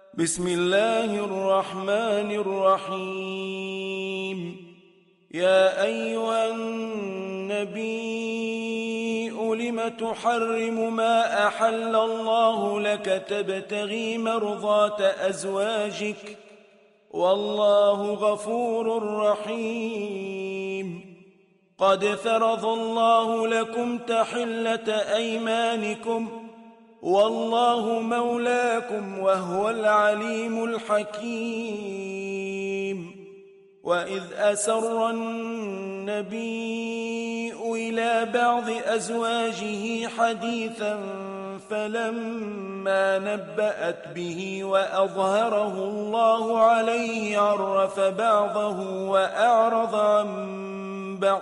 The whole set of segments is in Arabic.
بسم الله الرحمن الرحيم. يا أيها النبي لم تحرم ما أحل الله لك تبتغي مرضات أزواجك والله غفور رحيم. قد فرض الله لكم تحلة أيمانكم والله مولاكم وهو العليم الحكيم. وإذ أسر النبي إلى بعض أزواجه حديثا فلما نبأت به وأظهره الله عليه عرف بعضه وأعرض عن بعض،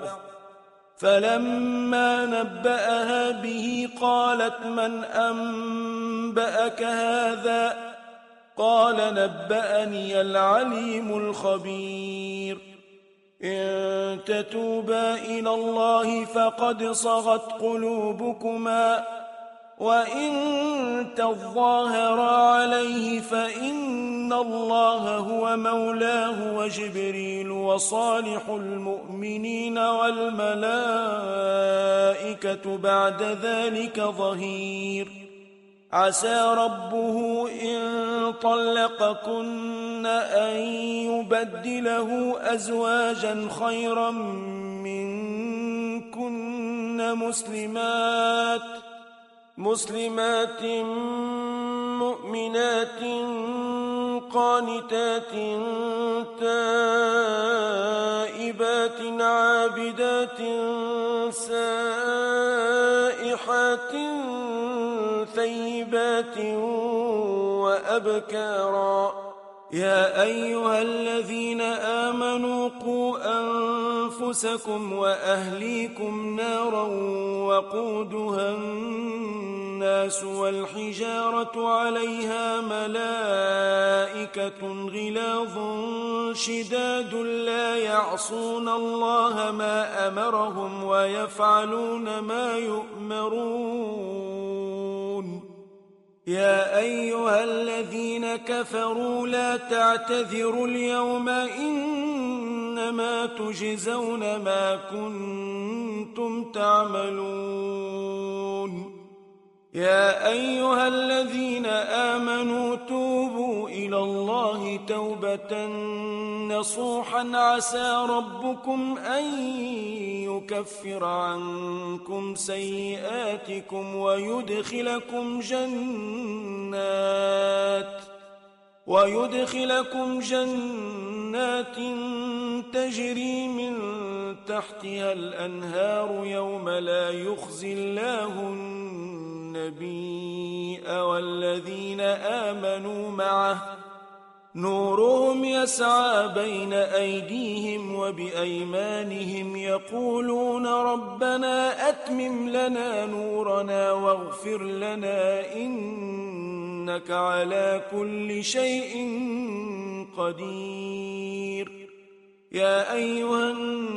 فلما نبأها به قالت من أنبأك هذا؟ قال نبأني العليم الخبير. إن تتوبا إلى الله فقد صغت قلوبكما وإن تظاهرا عليه فإن الله هو مولاه وجبريل وصالح المؤمنين والملائكة بعد ذلك ظهير. عسى ربه إن طلقكن أن يبدله أزواجا خيرا منكن مسلمات مؤمنات قانتات تائبات عابدات سائحات ثيبات وأبكارا. يا أيها الذين آمنوا قوا أنفسكم وأهليكم نارا وقودها الناس والحجارة عليها ملائكة غلاظ شداد لا يعصون الله ما أمرهم ويفعلون ما يؤمرون. يا أيها الذين كفروا لا تعتذروا اليوم إنما تجزون ما كنتم تعملون. يا أيها الذين آمنوا توبوا إلى الله توبة نصوحا عسى ربكم أن يكفر عنكم سيئاتكم ويدخلكم جنات تجري من تحتها الأنهار يوم لا يخزي الله النبي والذين آمنوا معه نورهم يسعى بين أيديهم وبأيمانهم يقولون ربنا أتمم لنا نورنا واغفر لنا إنك على كل شيء قدير. يا أيها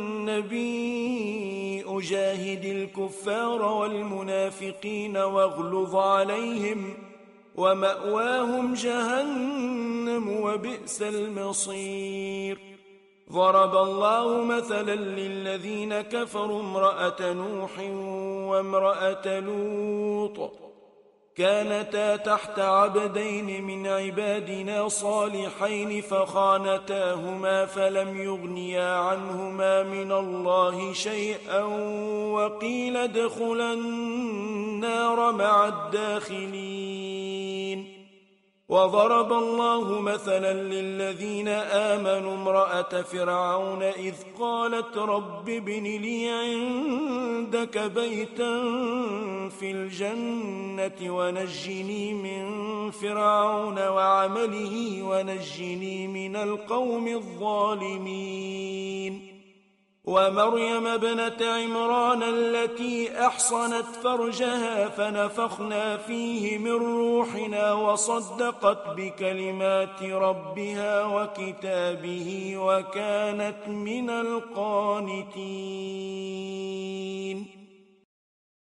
النبي أجاهد الكفار والمنافقين واغلظ عليهم ومأواهم جهنم وبئس المصير. ضرب الله مثلا للذين كفروا امرأة نوح وامرأة لوط كانتا تحت عبدين من عبادنا صالحين فخانتاهما فلم يغنيا عنهما من الله شيئا وقيل ادخلا النار مع الداخلين. وضرب الله مثلا للذين آمنوا امرأة فرعون إذ قالت رب ابن لي عندك بيتا في الجنة ونجني من فرعون وعمله ونجني من القوم الظالمين. ومريم ابنة عمران التي أحصنت فرجها فنفخنا فيه من روحنا وصدقت بكلمات ربها وكتابه وكانت من القانتين.